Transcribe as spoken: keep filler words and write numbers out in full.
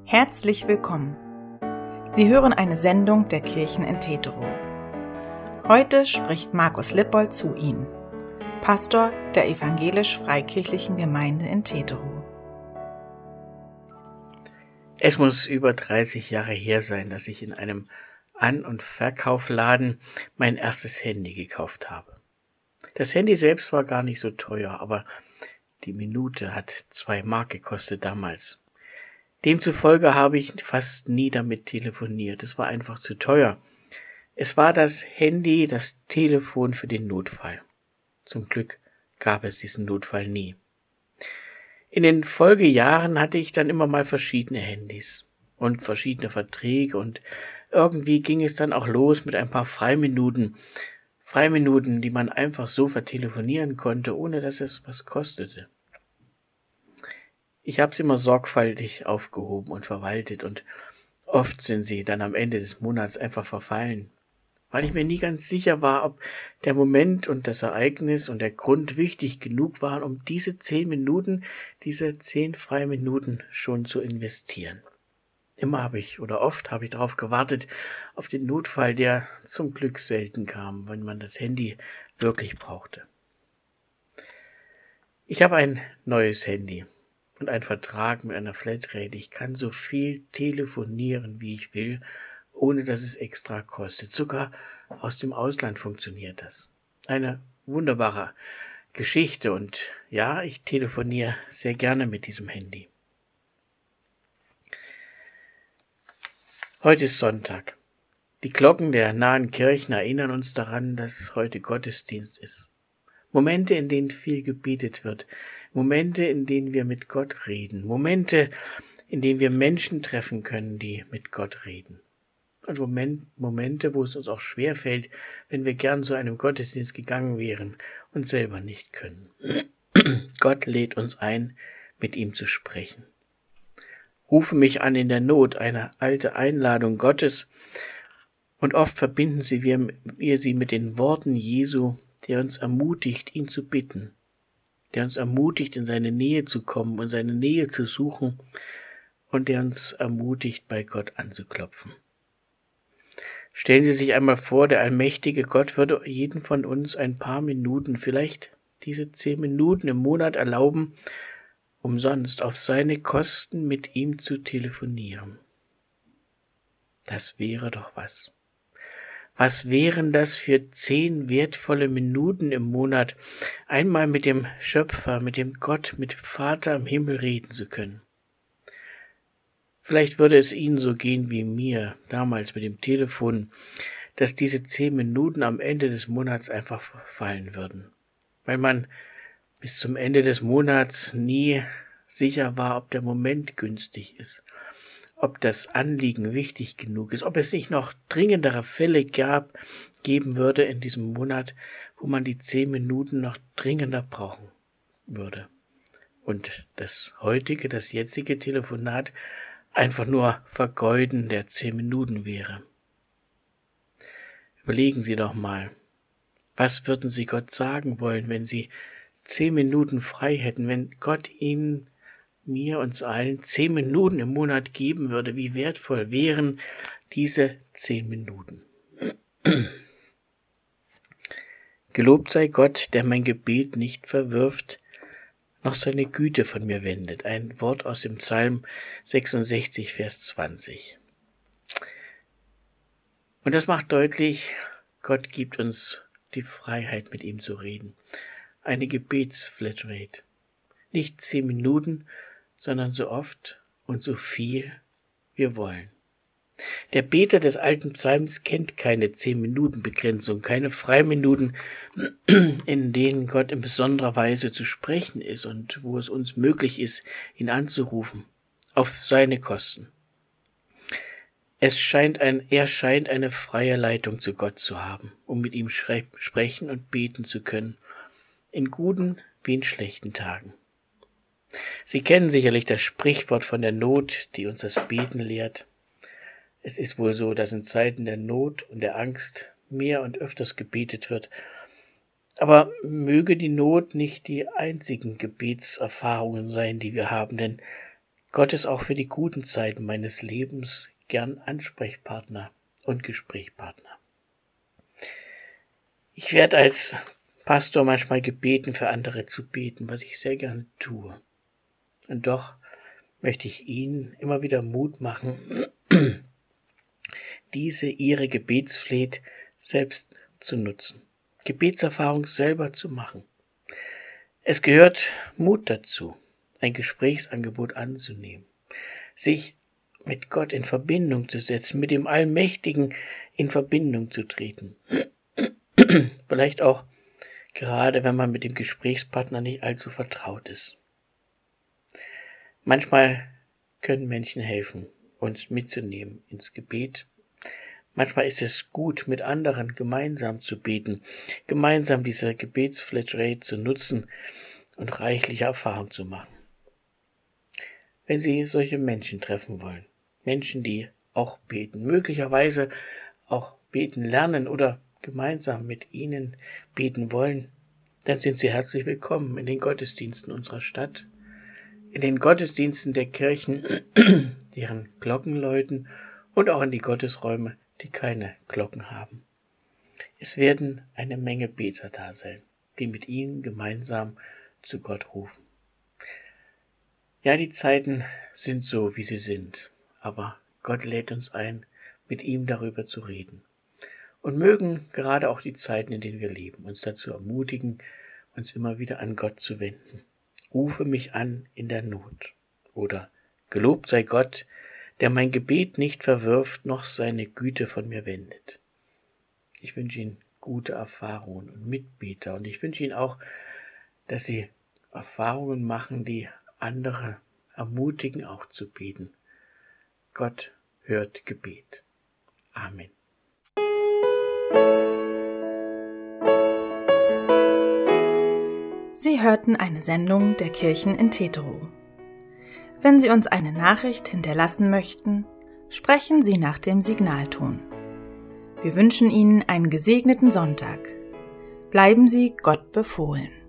Herzlich willkommen. Sie hören eine Sendung der Kirchen in Teterow. Heute spricht Markus Lippold zu Ihnen, Pastor der evangelisch-freikirchlichen Gemeinde in Teterow. Es muss über dreißig Jahre her sein, dass ich in einem An- und Verkaufladen mein erstes Handy gekauft habe. Das Handy selbst war gar nicht so teuer, aber die Minute hat zwei Mark gekostet damals. Demzufolge habe ich fast nie damit telefoniert. Es war einfach zu teuer. Es war das Handy, das Telefon für den Notfall. Zum Glück gab es diesen Notfall nie. In den Folgejahren hatte ich dann immer mal verschiedene Handys und verschiedene Verträge und irgendwie ging es dann auch los mit ein paar Freiminuten. Freiminuten, die man einfach so vertelefonieren konnte, ohne dass es was kostete. Ich habe sie immer sorgfältig aufgehoben und verwaltet und oft sind sie dann am Ende des Monats einfach verfallen, weil ich mir nie ganz sicher war, ob der Moment und das Ereignis und der Grund wichtig genug waren, um diese zehn Minuten, diese zehn freie Minuten schon zu investieren. Immer habe ich oder oft habe ich darauf gewartet, auf den Notfall, der zum Glück selten kam, wenn man das Handy wirklich brauchte. Ich habe ein neues Handy und einen Vertrag mit einer Flatrate. Ich kann so viel telefonieren, wie ich will, ohne dass es extra kostet. Sogar aus dem Ausland funktioniert das. Eine wunderbare Geschichte und ja, ich telefoniere sehr gerne mit diesem Handy. Heute ist Sonntag. Die Glocken der nahen Kirchen erinnern uns daran, dass heute Gottesdienst ist. Momente, in denen viel gebetet wird. Momente, in denen wir mit Gott reden. Momente, in denen wir Menschen treffen können, die mit Gott reden. Und Moment, Momente, wo es uns auch schwerfällt, wenn wir gern zu einem Gottesdienst gegangen wären und selber nicht können. Gott lädt uns ein, mit ihm zu sprechen. Rufe mich an in der Not, eine alte Einladung Gottes. Und oft verbinden sie wir, wir sie mit den Worten Jesu, der uns ermutigt, ihn zu bitten, der uns ermutigt, in seine Nähe zu kommen und seine Nähe zu suchen und der uns ermutigt, bei Gott anzuklopfen. Stellen Sie sich einmal vor, der allmächtige Gott würde jeden von uns ein paar Minuten, vielleicht diese zehn Minuten im Monat erlauben, umsonst auf seine Kosten mit ihm zu telefonieren. Das wäre doch was. Was wären das für zehn wertvolle Minuten im Monat, einmal mit dem Schöpfer, mit dem Gott, mit dem Vater im Himmel reden zu können? Vielleicht würde es Ihnen so gehen wie mir damals mit dem Telefon, dass diese zehn Minuten am Ende des Monats einfach verfallen würden, weil man bis zum Ende des Monats nie sicher war, ob der Moment günstig ist, ob das Anliegen wichtig genug ist, ob es nicht noch dringendere Fälle gab, geben würde in diesem Monat, wo man die zehn Minuten noch dringender brauchen würde. Und das heutige, das jetzige Telefonat einfach nur Vergeuden der zehn Minuten wäre. Überlegen Sie doch mal, was würden Sie Gott sagen wollen, wenn Sie zehn Minuten frei hätten, wenn Gott Ihnen, mir, uns allen zehn Minuten im Monat geben würde? Wie wertvoll wären diese zehn Minuten? Gelobt sei Gott, der mein Gebet nicht verwirft, noch seine Güte von mir wendet. Ein Wort aus dem Psalm sechsundsechzig, Vers zwanzig. Und das macht deutlich, Gott gibt uns die Freiheit, mit ihm zu reden. Eine Gebetsflatrate. Nicht zehn Minuten, sondern so oft und so viel wir wollen. Der Beter des alten Psalms kennt keine zehn-Minuten-Begrenzung, keine Freiminuten, in denen Gott in besonderer Weise zu sprechen ist und wo es uns möglich ist, ihn anzurufen, auf seine Kosten. Es scheint ein, er scheint eine freie Leitung zu Gott zu haben, um mit ihm schre- sprechen und beten zu können, in guten wie in schlechten Tagen. Sie kennen sicherlich das Sprichwort von der Not, die uns das Beten lehrt. Es ist wohl so, dass in Zeiten der Not und der Angst mehr und öfters gebetet wird. Aber möge die Not nicht die einzigen Gebetserfahrungen sein, die wir haben, denn Gott ist auch für die guten Zeiten meines Lebens gern Ansprechpartner und Gesprächspartner. Ich werde als Pastor manchmal gebeten, für andere zu beten, was ich sehr gerne tue. Und doch möchte ich Ihnen immer wieder Mut machen, diese Ihre Gebetsfleht selbst zu nutzen, Gebetserfahrung selber zu machen. Es gehört Mut dazu, ein Gesprächsangebot anzunehmen, sich mit Gott in Verbindung zu setzen, mit dem Allmächtigen in Verbindung zu treten. Vielleicht auch gerade, wenn man mit dem Gesprächspartner nicht allzu vertraut ist. Manchmal können Menschen helfen, uns mitzunehmen ins Gebet. Manchmal ist es gut, mit anderen gemeinsam zu beten, gemeinsam diese Gebetsflatrate zu nutzen und reichliche Erfahrung zu machen. Wenn Sie solche Menschen treffen wollen, Menschen, die auch beten, möglicherweise auch beten lernen oder gemeinsam mit Ihnen beten wollen, dann sind Sie herzlich willkommen in den Gottesdiensten unserer Stadt, in den Gottesdiensten der Kirchen, deren Glocken läuten, und auch in die Gottesräume, die keine Glocken haben. Es werden eine Menge Beter da sein, die mit Ihnen gemeinsam zu Gott rufen. Ja, die Zeiten sind so, wie sie sind, aber Gott lädt uns ein, mit ihm darüber zu reden. Und mögen gerade auch die Zeiten, in denen wir leben, uns dazu ermutigen, uns immer wieder an Gott zu wenden. Rufe mich an in der Not. Oder gelobt sei Gott, der mein Gebet nicht verwirft, noch seine Güte von mir wendet. Ich wünsche Ihnen gute Erfahrungen und Mitbeter. Und ich wünsche Ihnen auch, dass Sie Erfahrungen machen, die andere ermutigen, auch zu beten. Gott hört Gebet. Amen. Sie hörten eine Sendung der Kirchen in Teterow. Wenn Sie uns eine Nachricht hinterlassen möchten, sprechen Sie nach dem Signalton. Wir wünschen Ihnen einen gesegneten Sonntag. Bleiben Sie Gott befohlen.